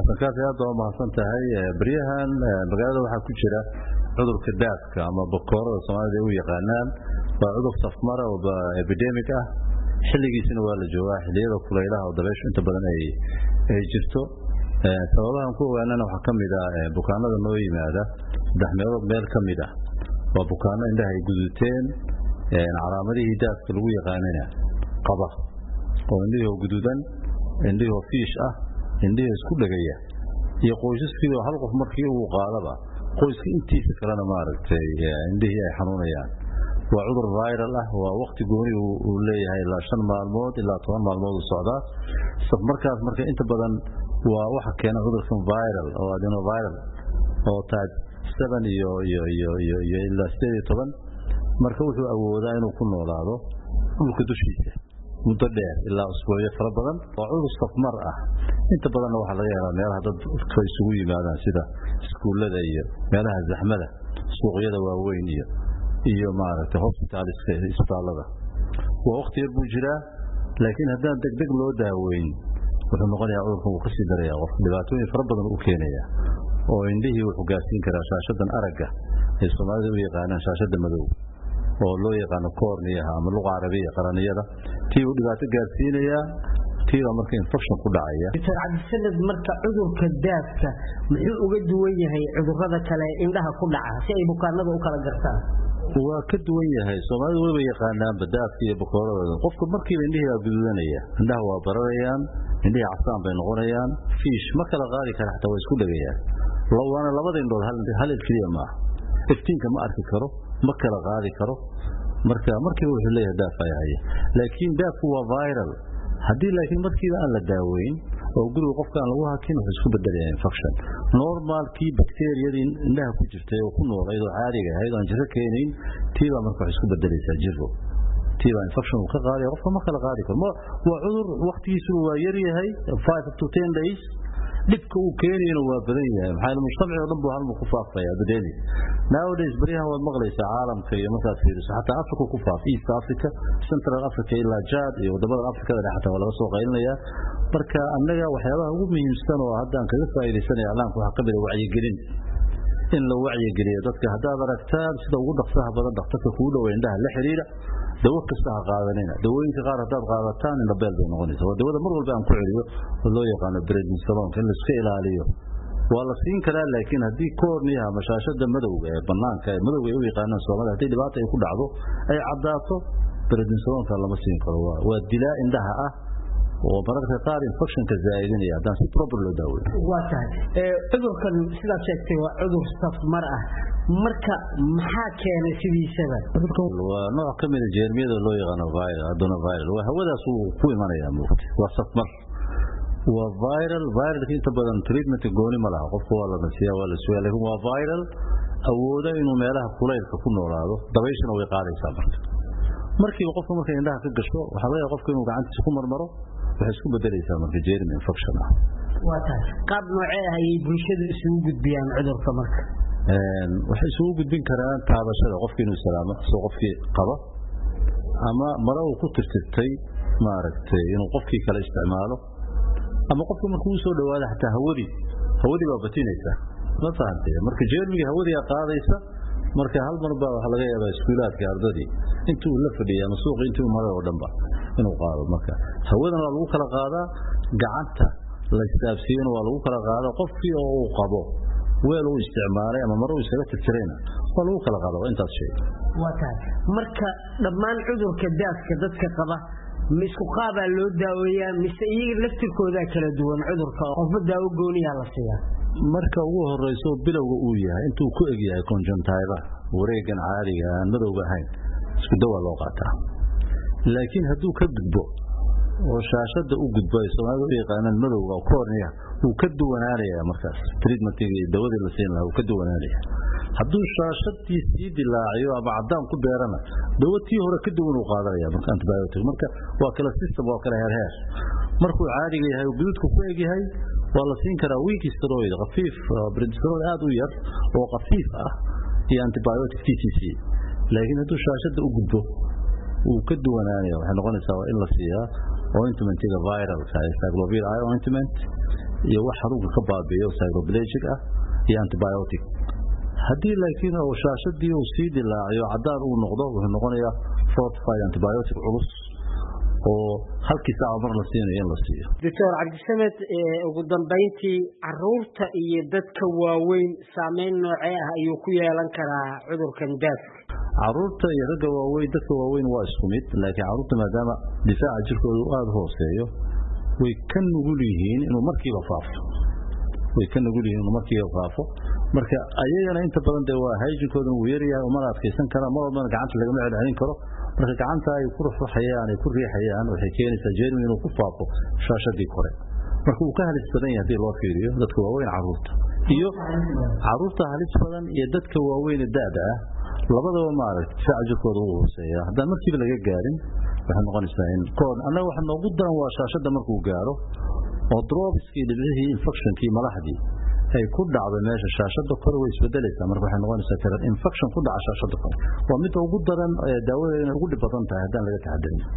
sankaasi aad waa mahadsan tahay bariyahan magaalada waxa ku jira cudurka daafka ama bakoorada Soomaalida u yaqaanaan waa cudur safmara oo epidemic ah xilligiisina waa la joogaa xilliyada kulaylaha oo dabayshu inta badan ay jirto sababahan ku ogaanana waxa kamid ah bukaanada noo yimaada saddex meelood meel kamid ah waa bukaano indhaha ay guduteen calaamadihii daafka lagu yaqaanana qaba oo indhaha gududan indhaha fiish ah indhaha isku dhagaya iyo qoysaskii hal qof markii uu qaadaba qoyska intiisa kalena ma aragtay indhihii ay xanuunayaan waa cudur viral ah waa waqti gooni uu leeyahay ilaa 5 maalmood ilaa 10 maalmood u socda saf markaas marka inta badan waa waxa keena cudurkan viral oo adenoviral oo taaj 7 iyo ilaa 17 marka wuxuu awoodaa inuu ku noolaado dhulka dushiisa muddo dheer ilaa usbuucyo fara badan waa cudur safmar ah inta badan waxa laga helaa meelaha dad isugu yimaadaan sida iskuulada iyo meelaha zaxmada suuqyada waaweyn iyo maaragtay hospitaliska isbitaalada waa waqti yar buu jiraa laakiin haddaan degdeg loo daaweyn wuxuu noqonayaa cudurkan uu ka sii darayaa qof dhibaatooyin fara badan u keenaya oo indhihii wuxuu gaarsiin karaa shaashadan aragga ee Soomaalida u yaqaanaan shaashada madow oo loo yaqaan cornea ama luqada carabiga qaraniyada tii uu dhibaato gaarsiinaya tii marka infection ku dhacaya Dr. Cabdisanad marka cudurka daafka muxuu uga duwan yahay cudurrada kale indhaha ku dhaca si ay bukaanadu u kala gartaan waa ka duwan yahay Soomaalida way yaqaanaan daafka iyo bakoorada qofka markii indhihiisa gududanaya indhaha waa bararayaan indhihi casaan bay noqonayaan fiish ma kala qaadi kara xataa way isku dhagayaan lawana labada indhood hal kaliya ma iftiinka ma arki karo ma kala qaadi karo marka markii wuxuu leeyahay daafayay laakiin daafku waa viral hadii laakiin markii aan la daaweyn oo guriga qofka aan lagu hakin wuxuu isku bedelayaa infection normal kii bacteria-yadii indhaha ku jirtay oo ku noolayd oo caadiga ahayd aan jiro keenin tiiba marka isku bedelaysaa jiro tiiba infection ka qaadi qofka ma kala qaadi karo waa cudur waqtigiisu waa yar yahay 5 to 10 days dibka uu keenayna waa badan yahay maxaa mujtamaca dhan buu hal ku faafaya badeeli nowadays bariyaha wad maqlaysa caalamka iyo markaad fiiriso hatta Afrika ku faaf East Africa Central Africa ila Chad iyo wadamada Afrikada dhaxta wala soo qaylinaya marka annaga waxyaabaha ugu muhiimsan oo haddaan kaga faa'iideysanay alaanku waxa kamid ah wacyigelin in la wacyigeliyo dadka hadda aragtaan sida ugu dhaqsaha badan dhaqtarka ku dhow indhaha la xiriira dawo kasta ha qaadanina dawooyinka qaar haddaad qaadataan in la beel bay noqonaysaa waa dawada mar walba aan ku celiyo oo loo yaqaan prednisolone in la iska ilaaliyo waa la siin karaa laakiin haddii cornea ama shaashada madowga ee banaanka ee madowga ay u yaqaanaan Soomaalida haddii dhibaato ay ku dhacdo ay caddaato prednisolone lama siin karo waa dilaa indhaha ah oo mararka qaar infection ka zaa'idinaya haddaan si proper loo daaweeyo waa tahay cudurkan sidaad sheegtay waa cudur safmar ah marka maxaa keenay sidiisaba waa nooc ka mid ah jeermiyada loo yaqaan adenoviral waa hawadaas uu ku imanaya muuqata waa safmar waa viral inta badan treatment gooni ma laha qofka waa la nasiyaa waa la su'aal laakiin waa viral awooda inuu meelaha kulaylka ku noolaado dabayshana way qaadaysaa markii qofka markay indhaha ka gasho waxa laga yaabaa qofka inuu gacantiisa ku marmaro waxay isku bedelaysaa marka jeermi infection ah waa tahay qaab noocee ah ay bulshada isugu gudbiyaan cudurka marka waxay isugu gudbin karaan taabashada qofka inuu salaamo soo qofkii qaba ama mara uu ku tirtirtay maaragtay inuu qofkii kale isticmaalo ama qofka markuu soo dhawaado xataa hawadii baa batinaysa ma fahantay marka jeermiga hawadii qaadaysa marka hal mar baa waxa laga yaabaa iskuulaadka ardadii intuu la fadhiyo ama suuq intuu maray oo dhanba inuu qaado marka hawadan waa lagu kala qaadaa gacanta la istaabsiin waa lagu kala qaadaa qofkii oo uu qabo weel uu isticmaalay ama mar uu isaga tirtirayna waa lagu kala qaadaa intaas shay waa tahay marka dhammaan cudurka daafka dadka qaba misku qaaba loo daaweeyaa mise iyaga laftirkooda kala duwan cudurka qofba daawo gooniya la siiyaa marka ugu horeyso bilowga uu yahay intuu ku eg yahay conjunctiva wareegan caadiga aan madowga ahayn isku dawa loo qaataa laakiin hadduu ka gudbo oo shaashada u gudbo Soomaalidu u yaqaanaan madowga cornea uu ka duwanaanaya markaas treatmentiga iyo dawadii la siin lahaa uu ka duwanaanaya hadduu shaashadii sii dilaaciyo ama cadaan ku beerana dawadii hore ka duwan uu qaadanaya marka antibiotic marka waa kala system waa kala heer markuu caadiga yahay oo gududku ku eg yahay waa la siin karaa weak steroid khafiif prednisolone aad u yar oo khafiif ah iyo antibiotic TTC laakiin hadduu shaashada u gudbo uu ka duwanaanayo waxay noqonaysaa in la siiyaa ointmentiga viral cyclovir ointment iyo wax xanuunka ka baabi'iyo cytoplasmic ah iyo antibiotic haddii laakiin oo shaashadii uu sii dilaaciyo cadaan uu noqdo wuxuu noqonayaa fortified antibiotic culus oo halkii saac mar la siinayo in la siiyo. Dr. Cabdisamed, ugu dambeyntii carruurta iyo dadka waaweyn saameyn noocee ah ayuu ku yeelan karaa cudurkan daafka? Carruurta iyo ragga waaweyn, dadka waaweyn waa isku mid, laakiin carruurta maadaama difaaca jirkoodu aad u hooseeyo way ka nugul yihiin inuu markiiba faafo. marka ayagana inta badan waa hygiene-kooda uu yaryahay uma adkeysan karaan, mar walbana gacanta lagama celcelin karo. marka gacanta ay ku ruxayaan ay ku riixayaan waxay keenaysaa jeermi inuu ku faafo shaashadii kore. marka uu ka halis badan yahay hadii loo fiiriyo dadka waaweyn carruurta halis badan iyo dadka waaweyn daada ah labadaba maaragtay difaaca jirkooda uu hooseeyaa. haddaan markiiba laga gaarin waxay noqonaysaa in annaga waxa noogu daran waa shaashada markuu gaaro oo dropskii dhibcihii infectionkii malaxdii ay ku dhacdo meesha shaashada kore way isbedelaysaa. marka waxay noqonaysaa kala infection ku dhaca shaashada kore waa mid ugu daran daawadeena ugu dhib badan tahay haddaan laga taxadirin.